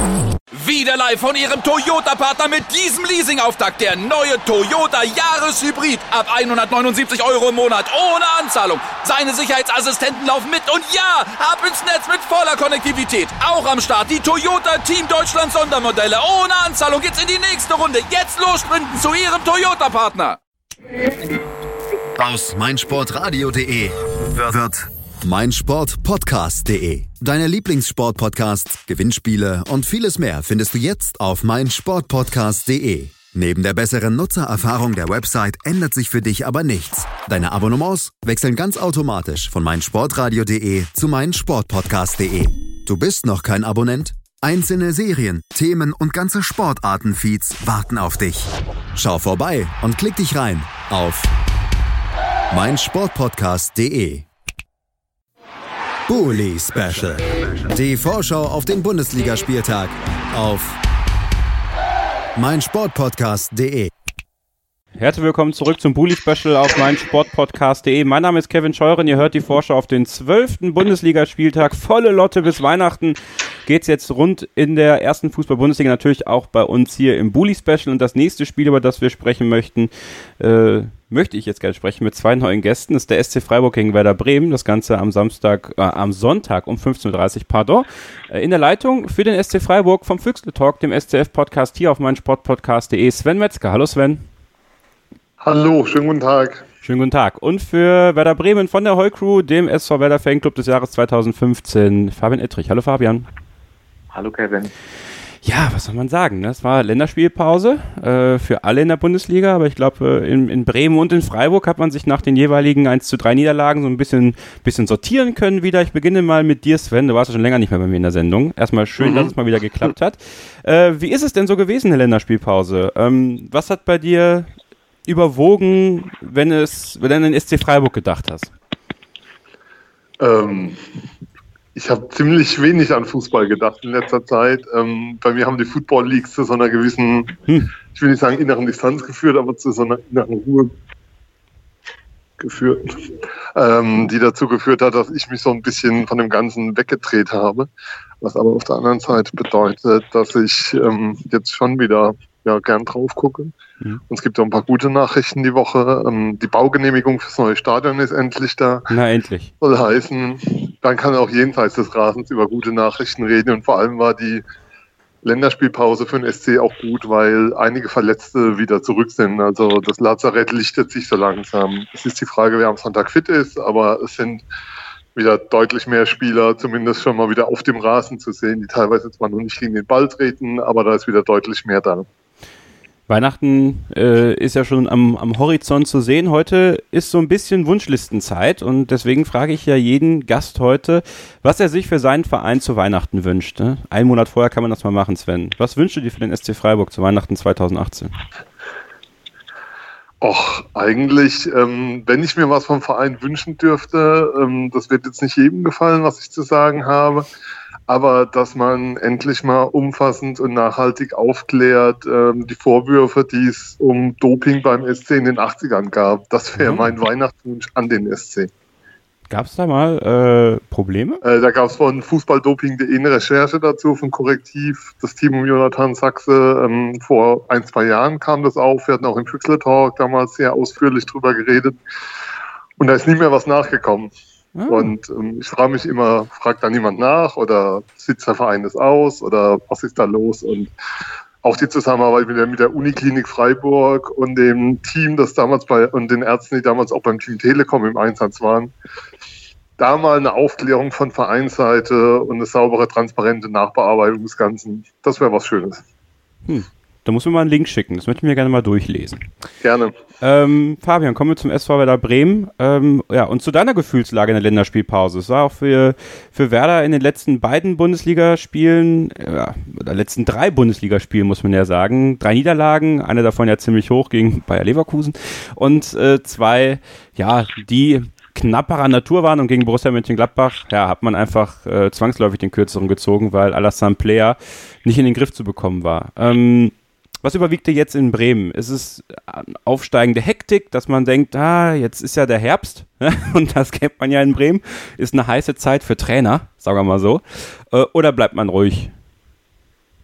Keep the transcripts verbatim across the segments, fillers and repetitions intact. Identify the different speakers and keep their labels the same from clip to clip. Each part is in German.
Speaker 1: Wieder live von Ihrem Toyota-Partner mit diesem Leasing-Auftakt. Der neue Toyota Jahreshybrid. Ab hundertneunundsiebzig Euro im Monat. Ohne Anzahlung. Seine Sicherheitsassistenten laufen mit. Und ja, ab ins Netz mit voller Konnektivität. Auch am Start die Toyota Team Deutschland Sondermodelle. Ohne Anzahlung geht's in die nächste Runde. Jetzt los sprinten zu Ihrem Toyota-Partner.
Speaker 2: Aus meinsportradio punkt de wird meinsportpodcast punkt de. Deine Lieblingssportpodcasts, Gewinnspiele und vieles mehr findest du jetzt auf meinsportpodcast punkt de. Neben der besseren Nutzererfahrung der Website ändert sich für dich aber nichts. Deine Abonnements wechseln ganz automatisch von meinsportradio punkt de zu meinsportpodcast punkt de. Du bist noch kein Abonnent? Einzelne Serien, Themen und ganze Sportarten-Feeds warten auf dich. Schau vorbei und klick dich rein auf meinsportpodcast punkt de. Bully Special. Die Vorschau auf den Bundesligaspieltag auf meinsportpodcast punkt de.
Speaker 3: Herzlich willkommen zurück zum Bully Special auf meinsportpodcast punkt de. Mein Name ist Kevin Scheuren, ihr hört die Vorschau auf den zwölften Bundesligaspieltag. Volle Lotte bis Weihnachten geht's jetzt rund in der ersten Fußball-Bundesliga, natürlich auch bei uns hier im Bully Special. Und das nächste Spiel, über das wir sprechen möchten, äh, möchte ich jetzt gerne sprechen mit zwei neuen Gästen. Das ist der S C Freiburg gegen Werder Bremen. Das Ganze am Samstag, äh, am Sonntag um fünfzehn Uhr dreißig, pardon. Äh, in der Leitung für den S C Freiburg vom Füchsle Talk, dem S C F-Podcast hier auf meinsportpodcast punkt de, Sven Metzger. Hallo Sven.
Speaker 4: Hallo, schönen guten Tag.
Speaker 3: Schönen guten Tag. Und für Werder Bremen von der Heu-Crew, dem S V Werder Fanclub des Jahres zweitausendfünfzehn, Fabian Ettrich. Hallo Fabian.
Speaker 5: Hallo Kevin.
Speaker 3: Ja, was soll man sagen? Es war Länderspielpause äh, für alle in der Bundesliga, aber ich glaube, in, in Bremen und in Freiburg hat man sich nach den jeweiligen eins zu drei Niederlagen so ein bisschen, bisschen sortieren können wieder. Ich beginne mal mit dir, Sven. Du warst ja schon länger nicht mehr bei mir in der Sendung. Erstmal schön, mhm. dass es mal wieder geklappt hat. Äh, wie ist es denn so gewesen, eine Länderspielpause? Ähm, was hat bei dir überwogen, wenn es, wenn du an den S C Freiburg gedacht hast?
Speaker 4: Ähm, ich habe ziemlich wenig an Fußball gedacht in letzter Zeit. Ähm, bei mir haben die Football Leagues zu so einer gewissen, hm. ich will nicht sagen inneren Distanz geführt, aber zu so einer inneren Ruhe geführt, ähm, die dazu geführt hat, dass ich mich so ein bisschen von dem Ganzen weggedreht habe. Was aber auf der anderen Seite bedeutet, dass ich ähm, jetzt schon wieder ja, gern drauf gucke. Mhm. Und es gibt auch ein paar gute Nachrichten die Woche. Ähm, die Baugenehmigung fürs neue Stadion ist endlich da.
Speaker 3: Na, endlich.
Speaker 4: Soll heißen, dann kann auch jenseits des Rasens über gute Nachrichten reden. Und vor allem war die Länderspielpause für den S C auch gut, weil einige Verletzte wieder zurück sind. Also das Lazarett lichtet sich so langsam. Es ist die Frage, wer am Sonntag fit ist, aber es sind wieder deutlich mehr Spieler, zumindest schon mal wieder auf dem Rasen zu sehen, die teilweise zwar noch nicht gegen den Ball treten, aber da ist wieder deutlich mehr da.
Speaker 3: Weihnachten äh, ist ja schon am, am Horizont zu sehen. Heute ist so ein bisschen Wunschlistenzeit und deswegen frage ich ja jeden Gast heute, was er sich für seinen Verein zu Weihnachten wünscht. Ne? Einen Monat vorher kann man das mal machen, Sven. Was wünschst du dir für den S C Freiburg zu Weihnachten zweitausendachtzehn?
Speaker 4: Och, eigentlich, ähm, wenn ich mir was vom Verein wünschen dürfte, ähm, das wird jetzt nicht jedem gefallen, was ich zu sagen habe, aber dass man endlich mal umfassend und nachhaltig aufklärt, ähm, die Vorwürfe, die es um Doping beim S C in den achtzigern gab. Das wäre mhm. mein Weihnachtswunsch an den S C.
Speaker 3: Gab es da mal äh, Probleme?
Speaker 4: Äh, da gab es von fußballdoping punkt de eine Recherche dazu, von Korrektiv. Das Team um Jonathan Sachse, ähm, vor ein, zwei Jahren kam das auf. Wir hatten auch im Füchsle Talk damals sehr ausführlich drüber geredet. Und da ist nie mehr was nachgekommen. Ah. Und ähm, ich frage mich immer, fragt da niemand nach oder sitzt der Verein das aus oder was ist da los? Und auch die Zusammenarbeit mit der, mit der Uniklinik Freiburg und dem Team, das damals bei, und den Ärzten, die damals auch beim Team Telekom im Einsatz waren. Da mal eine Aufklärung von Vereinsseite und eine saubere, transparente Nachbearbeitung des Ganzen. Das wäre was Schönes.
Speaker 3: Hm. Da muss man mal einen Link schicken. Das möchte ich mir gerne mal durchlesen.
Speaker 4: Gerne.
Speaker 3: Ähm, Fabian, kommen wir zum S V Werder Bremen. Ähm, ja, und zu deiner Gefühlslage in der Länderspielpause. Es war auch für, für Werder in den letzten beiden Bundesligaspielen, ja, oder letzten drei Bundesligaspielen, muss man ja sagen, drei Niederlagen, eine davon ja ziemlich hoch gegen Bayer Leverkusen und äh, zwei, ja, die knapperer Natur waren und gegen Borussia Mönchengladbach, ja, hat man einfach äh, zwangsläufig den Kürzeren gezogen, weil Alassane Player nicht in den Griff zu bekommen war. Ähm, Was überwiegt dir jetzt in Bremen? Ist es aufsteigende Hektik, dass man denkt, ah, jetzt ist ja der Herbst und das kennt man ja in Bremen, ist eine heiße Zeit für Trainer, sagen wir mal so, oder bleibt man ruhig?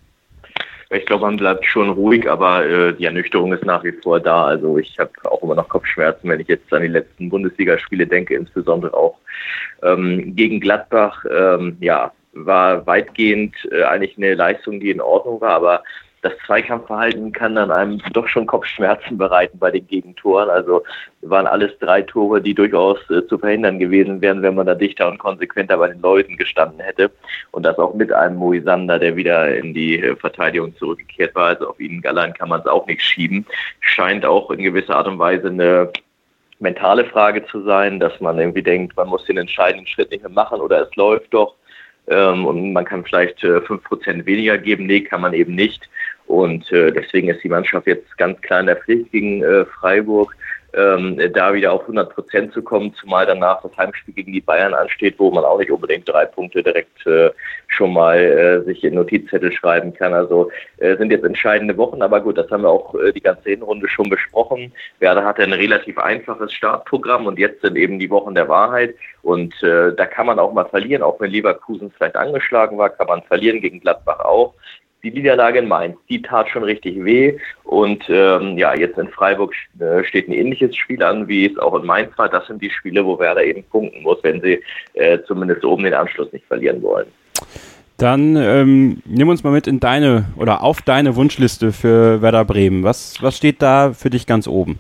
Speaker 5: Ich glaube, man bleibt schon ruhig, aber äh, die Ernüchterung ist nach wie vor da. Also ich habe auch immer noch Kopfschmerzen, wenn ich jetzt an die letzten Bundesligaspiele denke, insbesondere auch ähm, gegen Gladbach. Ähm, ja, war weitgehend äh, eigentlich eine Leistung, die in Ordnung war, aber das Zweikampfverhalten kann dann einem doch schon Kopfschmerzen bereiten bei den Gegentoren. Also waren alles drei Tore, die durchaus äh, zu verhindern gewesen wären, wenn man da dichter und konsequenter bei den Leuten gestanden hätte. Und das auch mit einem Moisander, der wieder in die äh, Verteidigung zurückgekehrt war. Also auf ihn Gallan kann man es auch nicht schieben. Scheint auch in gewisser Art und Weise eine mentale Frage zu sein, dass man irgendwie denkt, man muss den entscheidenden Schritt nicht mehr machen oder es läuft doch. Ähm, und man kann vielleicht äh, fünf Prozent weniger geben. Nee, kann man eben nicht. Und äh, deswegen ist die Mannschaft jetzt ganz klar in der Pflicht gegen äh, Freiburg, ähm, da wieder auf hundert Prozent zu kommen, zumal danach das Heimspiel gegen die Bayern ansteht, wo man auch nicht unbedingt drei Punkte direkt äh, schon mal äh, sich in Notizzettel schreiben kann. Also äh, sind jetzt entscheidende Wochen, aber gut, das haben wir auch äh, die ganze Hinrunde schon besprochen. Werder hatte ein relativ einfaches Startprogramm und jetzt sind eben die Wochen der Wahrheit und äh, da kann man auch mal verlieren, auch wenn Leverkusen vielleicht angeschlagen war, kann man verlieren, gegen Gladbach auch. Die Niederlage in Mainz, die tat schon richtig weh und ähm, ja, jetzt in Freiburg äh, steht ein ähnliches Spiel an, wie es auch in Mainz war. Das sind die Spiele, wo Werder eben punkten muss, wenn sie äh, zumindest oben den Anschluss nicht verlieren wollen.
Speaker 3: Dann ähm, nimm uns mal mit in deine oder auf deine Wunschliste für Werder Bremen. Was, was steht da für dich ganz oben?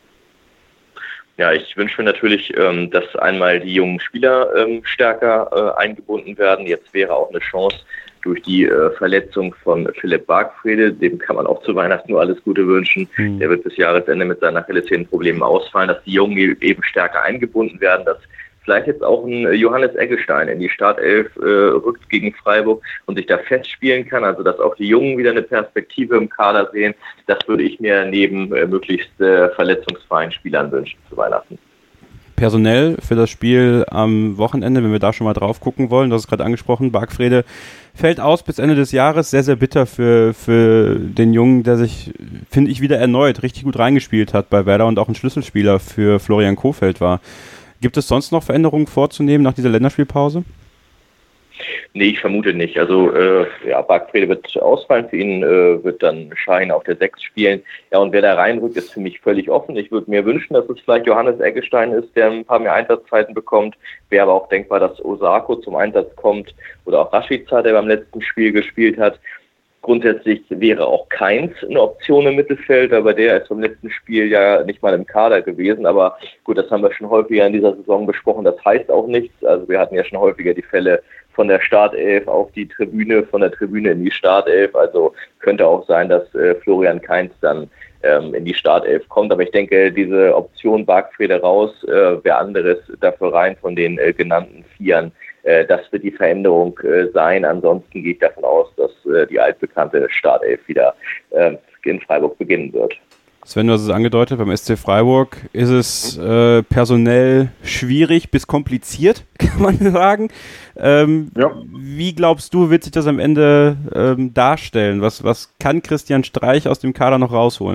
Speaker 5: Ja, ich wünsche mir natürlich, ähm, dass einmal die jungen Spieler ähm, stärker äh, eingebunden werden. Jetzt wäre auch eine Chance, durch die äh, Verletzung von Philipp Bargfrede, dem kann man auch zu Weihnachten nur alles Gute wünschen. Mhm. Der wird bis Jahresende mit seinen Achillessehnenproblemen ausfallen, dass die Jungen eben stärker eingebunden werden, dass vielleicht jetzt auch ein Johannes Eggestein in die Startelf äh, rückt gegen Freiburg und sich da festspielen kann, also dass auch die Jungen wieder eine Perspektive im Kader sehen. Das würde ich mir neben äh, möglichst äh, verletzungsfreien Spielern wünschen zu Weihnachten.
Speaker 3: Personell für das Spiel am Wochenende, wenn wir da schon mal drauf gucken wollen, das ist gerade angesprochen, Bargfrede fällt aus bis Ende des Jahres, sehr, sehr bitter für, für den Jungen, der sich, finde ich, wieder erneut richtig gut reingespielt hat bei Werder und auch ein Schlüsselspieler für Florian Kohfeldt war. Gibt es sonst noch Veränderungen vorzunehmen nach dieser Länderspielpause?
Speaker 5: Nee, ich vermute nicht. Also äh, ja, Bargfrede wird ausfallen, für ihn äh, wird dann Schein auf der sechs spielen. Ja, und wer da reinrückt, ist für mich völlig offen. Ich würde mir wünschen, dass es vielleicht Johannes Eggestein ist, der ein paar mehr Einsatzzeiten bekommt. Wäre aber auch denkbar, dass Osako zum Einsatz kommt oder auch Rashica, der beim letzten Spiel gespielt hat. Grundsätzlich wäre auch Keins eine Option im Mittelfeld, aber der ist beim letzten Spiel ja nicht mal im Kader gewesen. Aber gut, das haben wir schon häufiger in dieser Saison besprochen. Das heißt auch nichts. Also wir hatten ja schon häufiger die Fälle von der Startelf auf die Tribüne, von der Tribüne in die Startelf. Also könnte auch sein, dass äh, Florian Keins dann ähm, in die Startelf kommt. Aber ich denke, diese Option Bargfrede raus, äh, wer anderes dafür rein von den äh, genannten Vieren. Äh, das wird die Veränderung äh, sein. Ansonsten gehe ich davon aus, dass äh, die altbekannte Startelf wieder äh, in Freiburg beginnen wird.
Speaker 3: Sven, du hast es angedeutet, beim S C Freiburg ist es äh, personell schwierig bis kompliziert, kann man sagen. Ähm, ja. Wie glaubst du, wird sich das am Ende ähm, darstellen? Was, was kann Christian Streich aus dem Kader noch rausholen?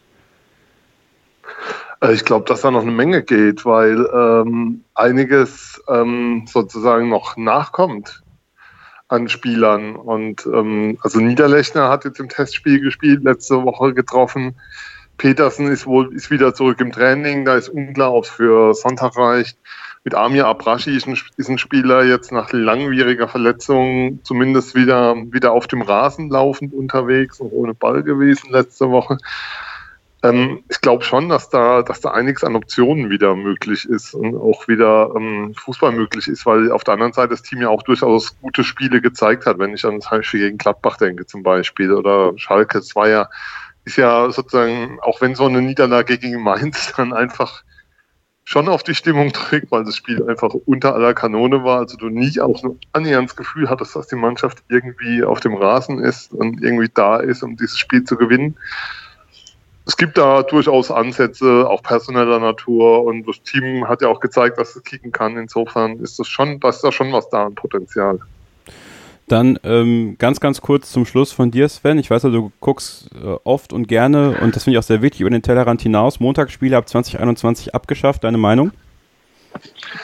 Speaker 4: Ich glaube, dass da noch eine Menge geht, weil ähm, einiges ähm, sozusagen noch nachkommt an Spielern. Und ähm, also Niederlechner hat jetzt im Testspiel gespielt, letzte Woche getroffen. Petersen ist wohl ist wieder zurück im Training, da ist unklar, ob es für Sonntag reicht. Mit Amir Abrashi ist ein, ist ein Spieler jetzt nach langwieriger Verletzung zumindest wieder, wieder auf dem Rasen laufend unterwegs und ohne Ball gewesen letzte Woche. Ähm, ich glaube schon, dass da, dass da einiges an Optionen wieder möglich ist und auch wieder ähm, Fußball möglich ist, weil auf der anderen Seite das Team ja auch durchaus gute Spiele gezeigt hat, wenn ich an das Heimspiel gegen Gladbach denke zum Beispiel oder Schalke. Es war ja ist ja sozusagen, auch wenn so eine Niederlage gegen Mainz dann einfach schon auf die Stimmung trägt, weil das Spiel einfach unter aller Kanone war, also du nie auch nur annähernd das Gefühl hattest, dass die Mannschaft irgendwie auf dem Rasen ist und irgendwie da ist, um dieses Spiel zu gewinnen. Es gibt da durchaus Ansätze, auch personeller Natur, und das Team hat ja auch gezeigt, dass es kicken kann. Insofern ist das schon, da ist da schon was da an Potenzial.
Speaker 3: Dann ähm, ganz, ganz kurz zum Schluss von dir, Sven. Ich weiß ja, du guckst äh, oft und gerne, und das finde ich auch sehr wichtig, über den Tellerrand hinaus. Montagsspiele ab zwanzig einundzwanzig abgeschafft. Deine Meinung?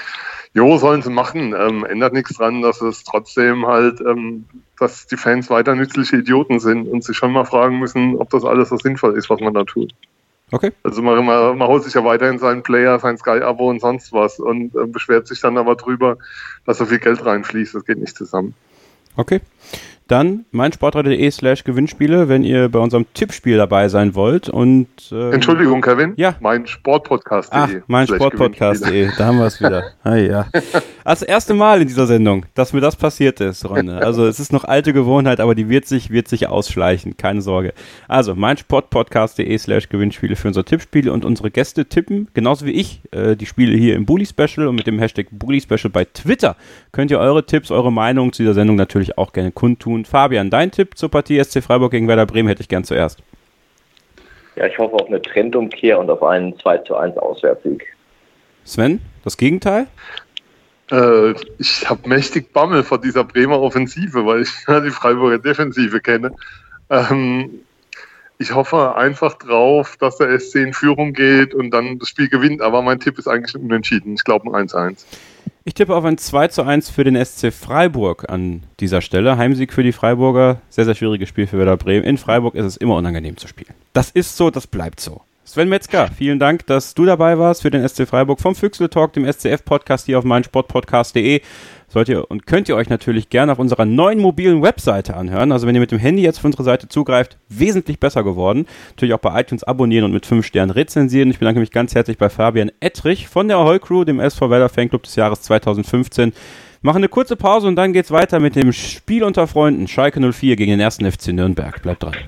Speaker 4: Jo, sollen sie machen. Ähm, ändert nichts dran, dass es trotzdem halt, ähm, dass die Fans weiter nützliche Idioten sind und sich schon mal fragen müssen, ob das alles so sinnvoll ist, was man da tut.
Speaker 3: Okay.
Speaker 4: Also man, man, man holt sich ja weiterhin seinen Player, sein Sky-Abo und sonst was und äh, beschwert sich dann aber drüber, dass so viel Geld reinfließt. Das geht nicht zusammen.
Speaker 3: Okay. Dann meinsportradio.de slash Gewinnspiele, wenn ihr bei unserem Tippspiel dabei sein wollt. Und ähm,
Speaker 4: Entschuldigung, Kevin.
Speaker 3: Ja.
Speaker 4: Mein Sportpodcast.de.
Speaker 3: Ach, mein Sportpodcast.de. Da haben wir es wieder. Ah, ja. Das erste Mal in dieser Sendung, dass mir das passiert ist, Ronne. Also es ist noch alte Gewohnheit, aber die wird sich, wird sich ausschleichen. Keine Sorge. Also mein Sportpodcast.de slash Gewinnspiele für unser Tippspiel und unsere Gäste tippen, genauso wie ich, äh, die Spiele hier im Bully Special und mit dem Hashtag Bully Special bei Twitter könnt ihr eure Tipps, eure Meinung zu dieser Sendung natürlich auch gerne kundtun. Fabian, dein Tipp zur Partie S C Freiburg gegen Werder Bremen hätte ich gern zuerst.
Speaker 5: Ja, ich hoffe auf eine Trendumkehr und auf einen zwei zu eins Auswärtssieg.
Speaker 3: Sven, das Gegenteil?
Speaker 4: Äh, ich habe mächtig Bammel vor dieser Bremer Offensive, weil ich ja die Freiburger Defensive kenne. Ähm, ich hoffe einfach drauf, dass der S C in Führung geht und dann das Spiel gewinnt, aber mein Tipp ist eigentlich ein Unentschieden. Ich glaube ein eins zu eins.
Speaker 3: Ich tippe auf ein zwei zu eins für den S C Freiburg an dieser Stelle. Heimsieg für die Freiburger. Sehr, sehr schwieriges Spiel für Werder Bremen. In Freiburg ist es immer unangenehm zu spielen. Das ist so, das bleibt so. Sven Metzger, vielen Dank, dass du dabei warst für den S C Freiburg vom Füchsle Talk, dem S C F-Podcast hier auf meinsportpodcast.de. Sollt ihr und könnt ihr euch natürlich gerne auf unserer neuen mobilen Webseite anhören. Also wenn ihr mit dem Handy jetzt auf unsere Seite zugreift, wesentlich besser geworden. Natürlich auch bei iTunes abonnieren und mit fünf Sternen rezensieren. Ich bedanke mich ganz herzlich bei Fabian Ettrich von der Ahoi Crew, dem S V Werder Fanclub des Jahres zweitausendfünfzehn. Machen eine kurze Pause und dann geht's weiter mit dem Spiel unter Freunden. Schalke null vier gegen den ersten F C Nürnberg. Bleibt dran.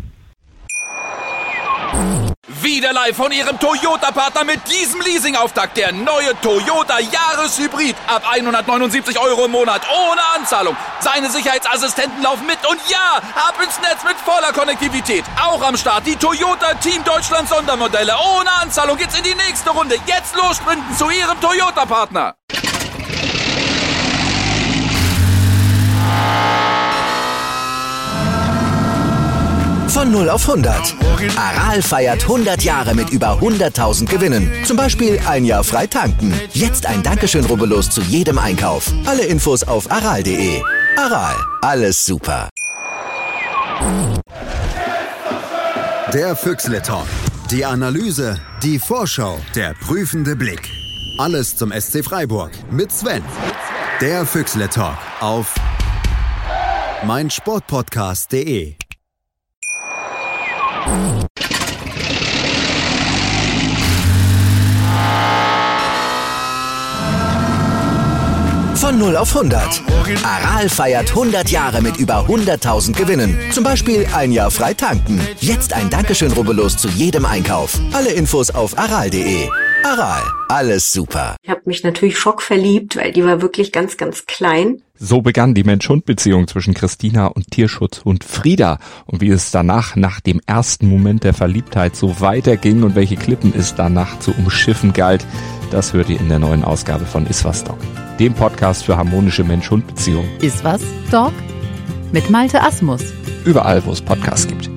Speaker 1: Wieder live von Ihrem Toyota-Partner mit diesem Leasing-Auftakt. Der neue Toyota Jahreshybrid. Ab hundertneunundsiebzig Euro im Monat. Ohne Anzahlung. Seine Sicherheitsassistenten laufen mit. Und ja, ab ins Netz mit voller Konnektivität. Auch am Start die Toyota Team Deutschland Sondermodelle. Ohne Anzahlung geht's in die nächste Runde. Jetzt los sprinten zu Ihrem Toyota-Partner.
Speaker 6: Von null auf hundert. Aral feiert hundert Jahre mit über hunderttausend Gewinnen. Zum Beispiel ein Jahr frei tanken. Jetzt ein Dankeschön, rubbellos zu jedem Einkauf. Alle Infos auf aral punkt de. Aral, alles super.
Speaker 2: Der Füchsle Talk. Die Analyse, die Vorschau, der prüfende Blick. Alles zum S C Freiburg mit Sven. Der Füchsle Talk auf meinsportpodcast.de.
Speaker 6: Von null auf hundert. Aral feiert hundert Jahre mit über hunderttausend Gewinnen. Zum Beispiel ein Jahr frei tanken. Jetzt ein Dankeschön, rubbellos zu jedem Einkauf. Alle Infos auf aral punkt de. Aral, alles super.
Speaker 7: Ich habe mich natürlich schockverliebt, weil die war wirklich ganz, ganz klein.
Speaker 8: So begann die Mensch-Hund-Beziehung zwischen Christina und Tierschutzhund Frieda. Und wie es danach, nach dem ersten Moment der Verliebtheit, so weiterging und welche Klippen es danach zu umschiffen galt, das hört ihr in der neuen Ausgabe von Iswas Dog, dem Podcast für harmonische Mensch-Hund-Beziehungen.
Speaker 9: Iswas Dog? Mit Malte Asmus.
Speaker 8: Überall, wo es Podcasts gibt.